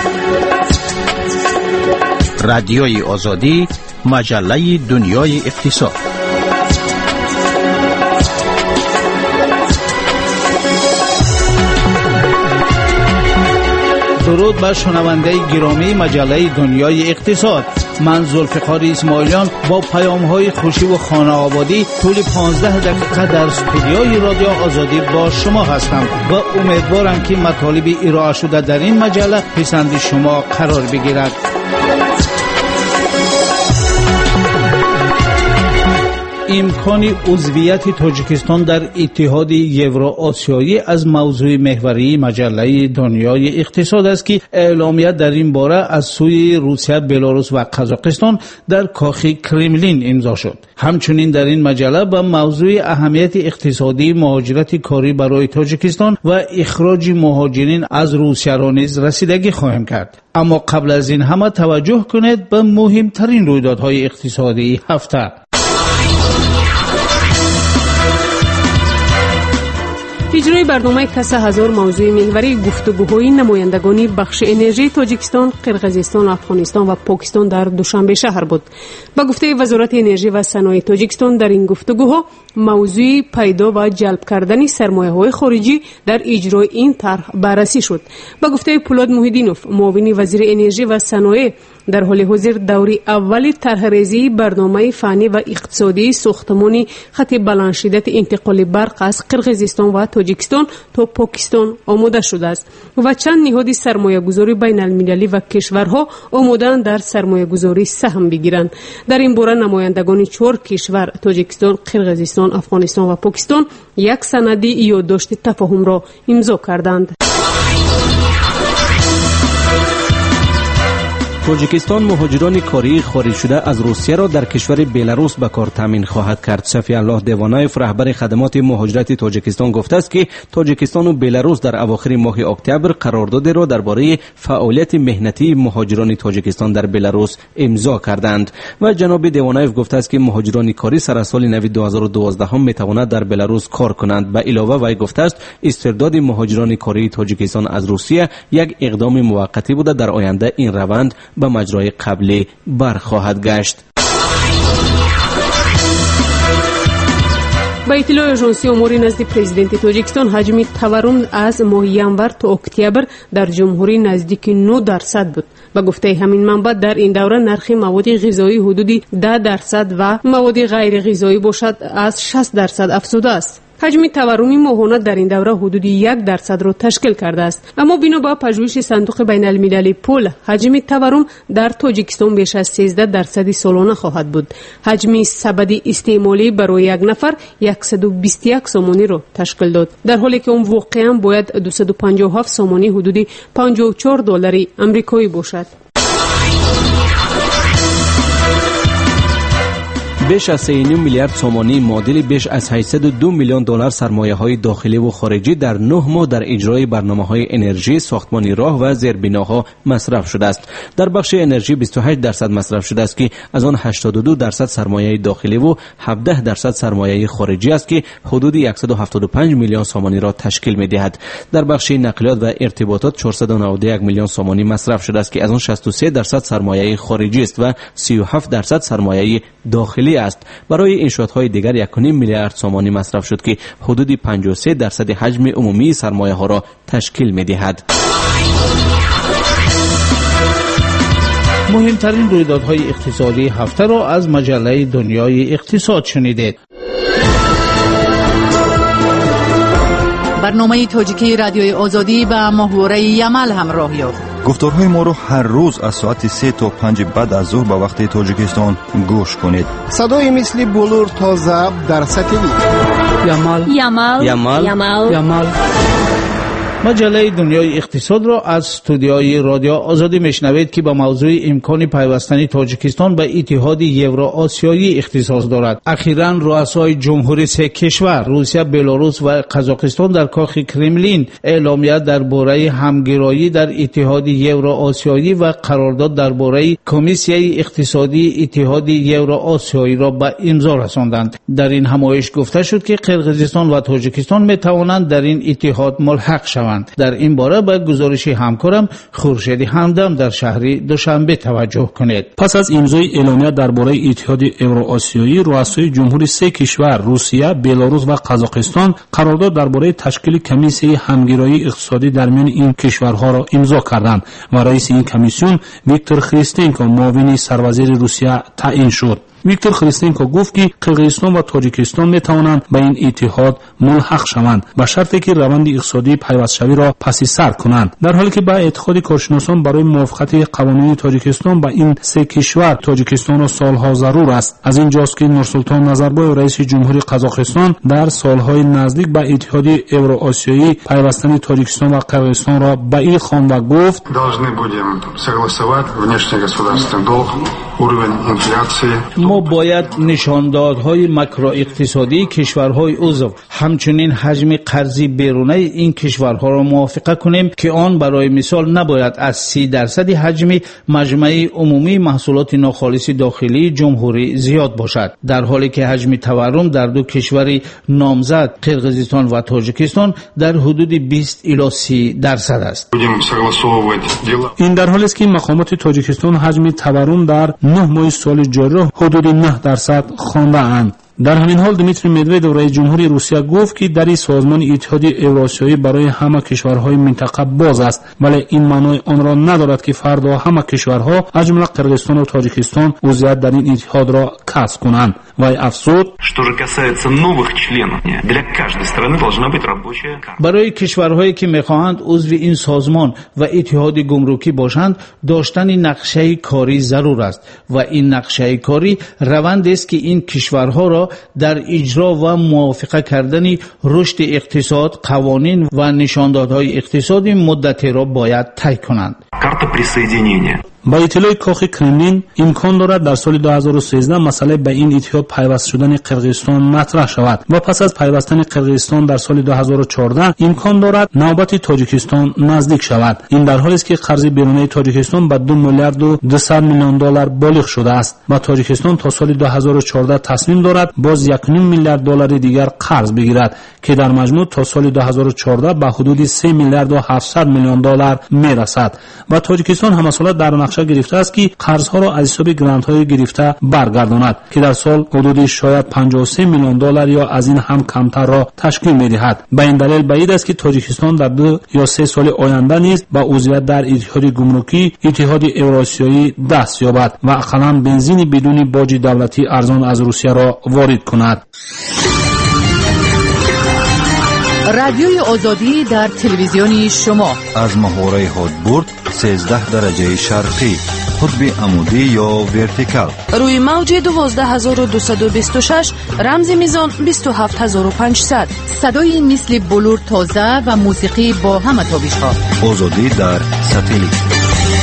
رادیوی آزادی، مجله دنیای اقتصاد. درود بر شنونده گرامی مجله دنیای اقتصاد. من ذوالفقار اسماعیلیان با پیام‌های خوشی و خانه آبادی طول 15 دقیقه در استودیوی رادیو آزادی با شما هستم و امیدوارم که مطالب ارائه شده در این مجله پسند شما قرار بگیرد. امکان عضویت تاجیکستان در اتحاد یوراسیایی از موضوع محوری مجله دنیای اقتصاد است که اعلامیه در این باره از سوی روسیه، بلاروس و قزاقستان در کاخ کرملین امضا شد. همچنین در این مجله به موضوع اهمیت اقتصادی مهاجرت کاری برای تاجیکستان و اخراج مهاجرین از روسیه را نیز رسیدگی خواهیم کرد. اما قبل از این همه توجه کنید به مهمترین رویدادهای اقتصادی هفته. اجرای برنامه کسا هزار موضوع محوری گفتگوهای نمایندگان بخش انرژی تاجیکستان، قرقیزستان، افغانستان و پاکستان در دوشنبه شهر بود. با گفته وزارت انرژی و صنایع تاجیکستان در این گفتگوها موضوع پیدا و جلب کردن سرمایه‌های خارجی در اجرای این طرح بررسی شد. با گفته پولاد محیدینوف، معاون وزیر انرژی و صنایع، در حال حاضر دوره اول طرح‌ریزی برنامه فنی و اقتصادی ساختمان خط بلند شدت انتقال برق از قرقیزستان و تاجیکستان تا پاکستان آماده شده است و چند نهاد سرمایه‌گذاری بین المللی و کشورها آماده‌اند در سرمایه‌گذاری سهم بگیرند. در این باره نمایندگان 4 کشور تاجیکستان، قرقیزستان، افغانستان و پاکستان یک سند یادداشت تفاهم را امضا کردند. تاجیکستان مهاجران کاری خارج شده از روسیه را در کشور بلاروس به کار تامین خواهد کرد. صفی الله دیوانایف، رهبر خدمات مهاجرت تاجیکستان، گفته است که تاجیکستان و بلاروس در اواخر ماه اکتبر قرارداد را درباره فعالیت مهنتی مهاجران تاجیکستان در بلاروس امضا کردند و جناب دیوانایف گفته است که مهاجران کاری سر از سال نو 2012 می توانند در بلاروس کار کنند. به علاوه وی گفته است استرداد مهاجران کاری تاجیکستان از روسیه یک اقدام موقتی بوده، در آینده این روند به مجرای قبلی برخواهد گشت. با اطلاع اژانسی امور نزد پرزیدنت تاجیکستان، حجم تورم از ماه ینور تا اکتبر در جمهوری نزدیک 9% بود. با گفته همین منبع در این دوره نرخ مواد غذایی حدود 10% و مواد غیر غذایی باشد از 60% افزوده است. حجم تورم ماهانه در این دوره حدود 1% را تشکیل کرده است. اما بنا به پژوهش صندوق بین المللی پول، حجم تورم در تاجیکستان بیش از 13% سالانه خواهد بود. حجم سبد استعمالی برای یک نفر 121 سومانی را تشکیل داد، در حالی که اون واقعا باید 257 سومانی حدود $54 آمریکایی باشد. بیش از 3.5 میلیارد سومانی معادل بیش از 802 میلیون دلار سرمایه‌های داخلی و خارجی در 9 ماه در اجرای برنامه‌های انرژی، ساختمانی راه و زیربناها مصرف شده است. در بخش انرژی 28% مصرف شده است که از آن 82% سرمایه داخلی و 17% سرمایه خارجی است که حدود 175 میلیون سومانی را تشکیل می‌دهد. در بخش نقلیات و ارتباطات 491 میلیون سومانی مصرف شده است که از آن 63% سرمایه خارجی است و 37% سرمایه داخلی است. برای انشاءات‌های دیگر 1.5 میلیارد سومانی مصرف شد که حدود 53% حجم عمومی سرمایه‌ها را تشکیل می‌دهد. مهمترین رویدادهای اقتصادی هفته را از مجله دنیای اقتصاد شنیدید. برنامه تاجیکی رادیوی آزادی به محوره یمل همراه یافت. گفتارهای ما رو هر روز از ساعت 3 تا 5 بعد از ظهر به وقت تاجیکستان گوش کنید. صدای مثل بلور تا ضبط در ساتلیت. یمل. مجله دنیای اقتصاد را از استودیوی رادیو آزادی میشنوید که با موضوع امکان پیوستن تاجیکستان به اتحاد یوراسیایی اختصاص دارد. اخیراً رؤسای جمهوری 3 کشور روسیه، بلاروس و قزاقستان در کاخ کرملین اعلامیه درباره همگرایی در اتحاد یوراسیایی و قرارداد درباره کمیسیون اقتصادی اتحاد یوراسیایی را به امضا رساندند. در این همایش گفته شد که قرقیزستان و تاجیکستان می توانند در این اتحاد ملحق شوند. کنند. در این باره به گزارش همکارم خورشید همدم در شهر دوشنبه توجه کنید. پس از امضای اعلامیه درباره اتحاد اوراسیایی، رؤسای جمهوری سه کشور روسیه، بلاروس و قزاقستان قرارداد درباره تشکیل کمیسیون همگرایی اقتصادی در میان این کشورها را امضا کردند و رئیس این کمیسیون ویکتور خریستنکو معاون سروزیر روسیه تعیین شد. ویکتور خریستنکو گفت که قرقیزستان و تاجیکستان می توانند به این اتحاد ملحق شوند به شرطی که روند اقتصادی پیوستشوی را پس سر کنند، در حالی که به اتحاد کارشناسان برای موافقت قوانین تاجیکستان با این سه کشور تاجیکستان را سالها ضرور است. از اینجاست که نورسلطان نظربایف رئیس جمهوری قزاقستان در سالهای نزدیک به اتحاد اوراسیایی پیوستن تاجیکستان و قرقیزستان را به این خواند و گفت ما باید نشاندادهای ماکرو اقتصادی کشورهای عضو همچنین حجم قرضی بیرونی این کشورها را موافقه کنیم که آن برای مثال نباید از 30% حجم مجمع عمومی محصولات ناخالص داخلی جمهوری زیاد باشد، در حالی که حجم تورم در دو کشور نامزد قرقیزستان و تاجیکستان در حدود 20 الی 30% است. این در حالی است که مقامات تاجیکستان حجم تورم در 9 ماه سال جاری را حدود 9% خوانده اند. در همین حال دمیتری مدودوف رئیس جمهوری روسیه گفت که در این سازمان اتحاد اوراسیایی برای همه کشورهای منطقه باز است، ولی این معنای آن را ندارد که فردا همه کشورها از جمله قرقیزستان و تاجیکستان عضویت در این اتحاد را کسب کنند. وی افزود برای کشورهایی که می‌خواهند عضو این سازمان و اتحاد گمرکی باشند داشتن نقشه کاری ضرور است و این نقشه کاری روند است که این کشورها را در اجرا و موافقه کردن رشد اقتصاد، قوانین و نشاندادهای اقتصادی مدتی را باید طی کنند. با اطلاع کاخ کرملین امکان دارد در سال 2013 مسئله به این اتحاد پیوست شدن قرقیزستان مطرح شود و پس از پیوستن قرقیزستان در سال 2014 امکان دارد نوبت تاجیکستان نزدیک شود. این در حالی است که قرض بیرونی تاجیکستان به 2 میلیارد و 200 میلیون دلار بالغ شده است و تاجیکستان تا سال 2014 تصمیم دارد باز 1.5 میلیارد دلار دیگر قرض بگیرد که در مجموع تا سال 2014 به حدود 3 میلیارد و 700 میلیون دلار میرسد و تاجیکستان هم مسئله در نقشه گرفته است که قرضها را از حساب گرانت‌های گرفته برگرداند که در سال حدود شاید 53 میلیون دلار یا از این هم کمتر را تشکیل می‌دهد. به این دلیل بعید است که تاجیکستان در 2 یا 3 سال آینده نیز با عضویت در اتحاد گمرکی اتحاد اوراسیایی دست یابد و اقلاً بنزین بدون باج دولتی ارزان از روسیه را وارد کند. رادیوی آزادی در تلویزیون شما از محوره هادبورد 13 درجه شرقی، قطب عمودی یا ورتیکال، روی موج 12226 رمز میزان 27500. صدای مثل بلور تازه و موسیقی با همه تابش‌ها. آزادی در ساتلیت.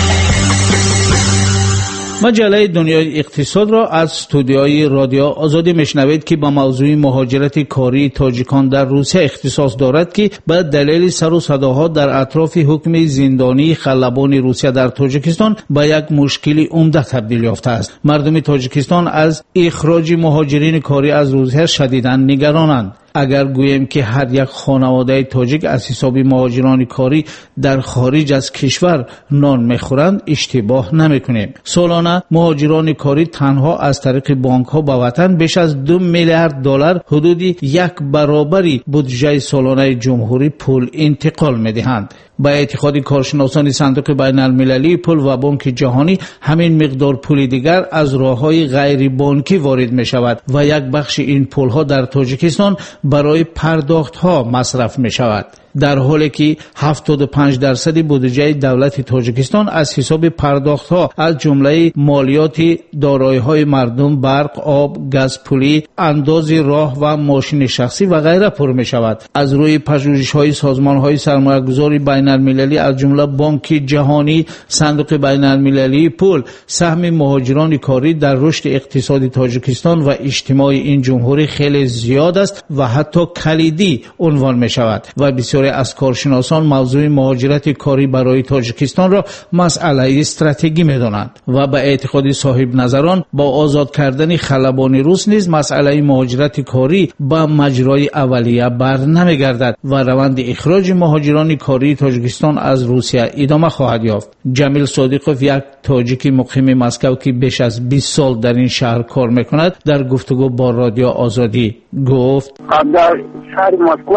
مجله دنیای اقتصاد را از استودیوی رادیو آزادی میشنوید که با موضوع مهاجرت کاری تاجیکان در روسیه اختصاص دارد که به دلیل سر و صداها در اطراف حکم زندانی خلبان روسیه در تاجیکستان به یک مشکل عمده تبدیل یافته است. مردم تاجیکستان از اخراج مهاجرین کاری از روسیه شدیداً نگرانند. اگر گوییم که هر یک خانواده تاجیک از حساب مهاجران کاری در خارج از کشور نان میخورند اشتباه نمیکنیم. سالانه مهاجران کاری تنها از طریق بانک ها به وطن بیش از 2 میلیارد دلار حدود 1 برابری بودجه سالانه جمهوری پول انتقال میدهند. با اتحاد کارشناسان صندوق بین المللی پول و بانک جهانی همین مقدار پول دیگر از راه‌های غیر بانکی وارد می شود و یک بخش این پول‌ها در تاجیکستان برای پرداخت‌ها مصرف می شود، در حالی که 75% بودجه دولت تاجیکستان از حساب پرداخت‌ها از جمله مالیات دارایی‌های مردم، برق، آب، گاز پولی، انداز راه و ماشین شخصی و غیره پر می شود. از روی پژوهش‌های سازمان‌های سرمایه‌گذاری بین المللی از جمله بانک جهانی، صندوق بین المللی پول، سهم مهاجران کاری در رشد اقتصادی تاجیکستان و اجتماع این جمهوری خیلی زیاد است و حتی کلیدی عنوان می شود و بسیار بسیاری از کارشناسان موضوع مهاجرت کاری برای تاجیکستان را مسئله استراتژیکی می‌دانند و به اعتقاد صاحب نظران با آزاد کردن خلبان روس نیز مسئله مهاجرت کاری به مجرای اولیه بر نمی‌گردد و روند اخراج مهاجران کاری تاجیکستان از روسیه ادامه خواهد یافت. جمیل صادقوف، یک تاجیک مقیم مسکو که بیش از 20 سال در این شهر کار می‌کند، در گفتگو با رادیو آزادی گفت: در شهر مسکو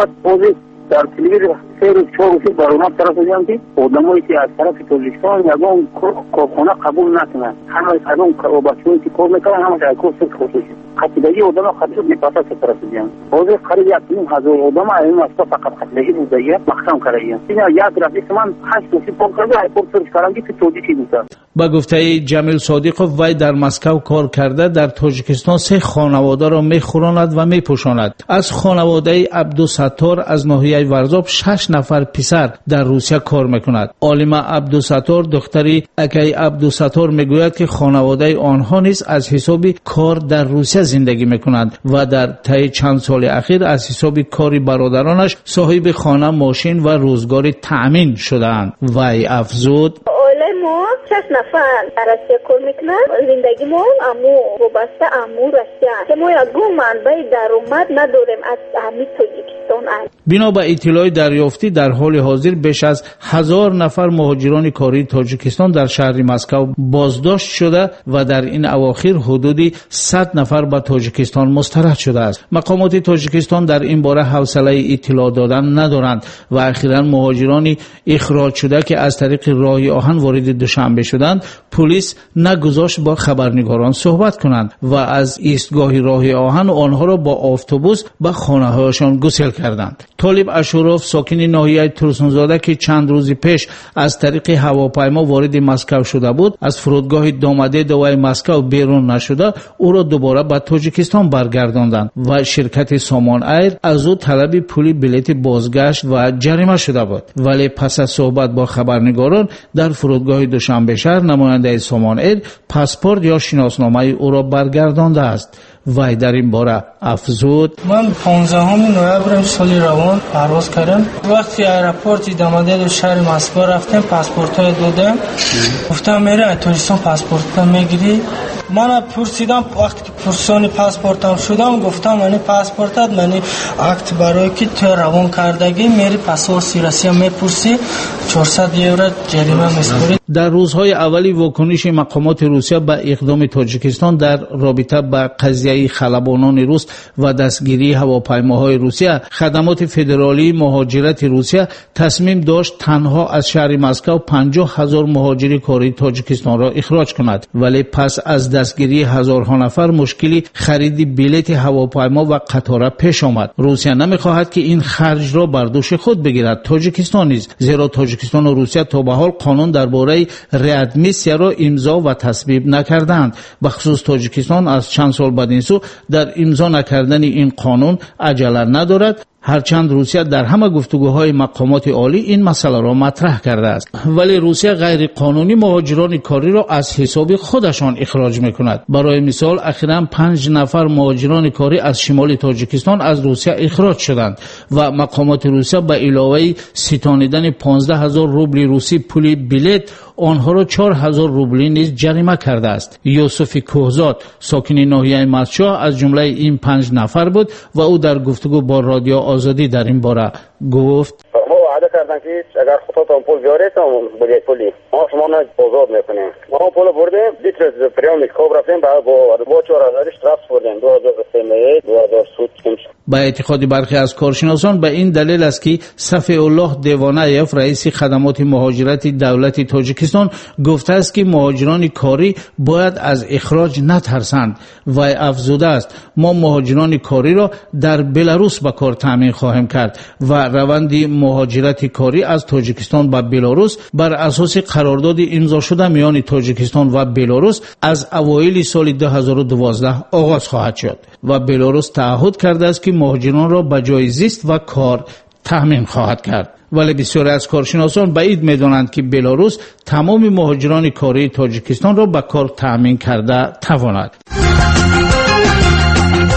در تلویزیون سه روز چهار روز برآمد طرف دیدم که آدمایی که از طرف تاجیکستان یگان کارخانه قبول نکنند، همه از اون بچه‌ای که کار میکنن همه در کار صرف خصوصی خطیبگی آدم خطیب میپاسه طرف دیدم. حاضر قریب 1,000 آدم این مسکو فقط خطیبگی بوده مقام کردیم. این یک رفیق من 8 روز کار کرده ایپورت سرچ کردم که تاجیکی بود. با گفته جمیل صادقوف، وی در مسکو کار کرده در تاجیکستان 3 خانواده را میخوراند و میپوشاند. از خانواده عبدالستار از ناحیه ورزاب 6 نفر پسر در روسیه کار میکند. عالمه عبدالستار، دختری اکی عبدالستار، میگوید که خانواده آنها نیز از حساب کار در روسیه زندگی میکنند و در طی چند سال اخیر از حساب کاری برادرانش صاحب خانه، ماشین و روزگار تأمین شدند. وی افزود: ما 6 نفر روسیه کار میکنن، زندگی ما امو وابسته امو روسیه که ما یگان منبع درآمد نداریم از همین تاجیکستان. بنا به اطلاع دریافتی در حال حاضر بیش از 1000 نفر مهاجران کاری تاجیکستان در شهر مسکو بازداشت شده و در این اواخر حدود 100 نفر به تاجیکستان مسترد شده است. مقامات تاجیکستان در این باره حوصله اطلاع دادن ندارند و اخیراً مهاجرانی اخراج شده که از طریق راه آهن وارد دوشنبه شدند، پلیس نگذاشت با خبرنگاران صحبت کنند و از ایستگاه راه آهن آنها را با اتوبوس به خانه‌هایشان گسیل کردند. طالب اشوروف، ساکن ناحیه ترسونزاده که چند روز پیش از طریق هواپیما وارد مسکو شده بود، از فرودگاه دامده دوای مسکو بیرون نشده او را دوباره به تاجیکستان برگرداندند و شرکت سامان ایر از او طلب پول بلیط بازگشت و جریمه شده بود. ولی پس از صحبت با خبرنگاران در فرودگاه دوشنبه شهر، نماینده سامان ایر پاسپورت یا شناسنامه او را برگردانده است. وی در این باره افزود: من 15 نوامبر سال روان پرواز کردم. وقتی ایرپورت دامده شهر مسکو رفتم، پاسپورت دادم، گفتم میره تاجیکستان پاسپورت میگیری. من پرسیدم، وقتی پرسان پاسپورتم شدم گفتم من پاسپورتت من اکت برای که تو روان کردگی میری پاسپورت سیراسی میپرسی 400 یورو جریمه میسپاری. در روزهای اولی واکنش مقامات روسیه به اقدام تاجیکستان در رابطه با قضیه خلبانان روس و دستگیری هواپیماهای روسیه، خدمات فدرالی مهاجرت روسیه تصمیم داشت تنها از شهر مسکو 50,000 مهاجر کاری تاجیکستان را اخراج کند. ولی پس از دستگیری هزارها نفر مشکلی خرید بلیط هواپیما و قطار پیش آمد. روسیه نمیخواهد که این خرج را بر دوش خود بگیرد، تاجیکستان نیز، زیرا تاجیکستان و روسیه تا به حال قانون درباره ریادمیسیا را امضا و تصویب نکردند. به خصوص تاجیکستان از چند سال بعد این سو در امضا نکردن این قانون عجله ندارد، هرچند روسیه در همه گفتگوهای مقامات عالی این مسئله را مطرح کرده است. ولی روسیه غیر قانونی مهاجران کاری را از حساب خودشان اخراج میکند. برای مثال اخیراً 5 نفر مهاجران کاری از شمال تاجیکستان از روسیه اخراج شدند و مقامات روسیه به علاوه ستانیدن 15,000 روبل روسی پول بلیط آنها را 4,000 روبل نیز جریمه کرده است. یوسف کوهزاد، ساکن ناحیه مسچا، از جمله این 5 نفر بود و او در گفتگو با رادیو آزادی در این باره گفت: ما وعده کردن که اگر خودتون پول بیارید بلیط پولی ما شما را آزاد میکنیم. ما پول بردیم، دیترس پریام میکوب رفتیم با 4,000 اشتراف بردیم، 2,000 2,000 سود. با اعتقاد برخی از کارشناسان به این دلیل است که صفی الله دیوانایف، رئیس خدمات مهاجرت دولت تاجیکستان، گفته است که مهاجران کاری باید از اخراج نترسند و افزوده است: ما مهاجران کاری را در بلاروس به کار تامین خواهیم کرد و روند مهاجرت کاری از تاجیکستان به بلاروس بر اساس قرارداد امضا شده میان تاجیکستان و بلاروس از اوایل سال 2012 آغاز خواهد شد و بلاروس تعهد کرده است که مهاجران را به جای زیست و کار تامین خواهد کرد. ولی بسیاری از کارشناسان بعید می‌دانند که بلاروس تمام مهاجران کاری تاجیکستان را به کار تامین کرده تواند.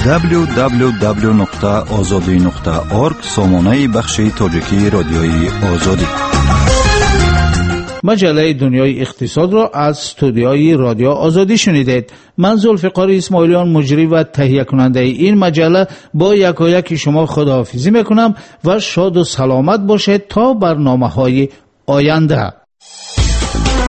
www.azadi.org سامانه بخش تاجیکی رادیوی آزادی. مجله دنیای اقتصاد را از استودیوی رادیو آزادی شنیدید. من ذوالفقار اسماعیلیان مجری و تهیه کننده این مجله با یکایک شما خداحافظی میکنم و شاد و سلامت باشید تا برنامه‌های آینده.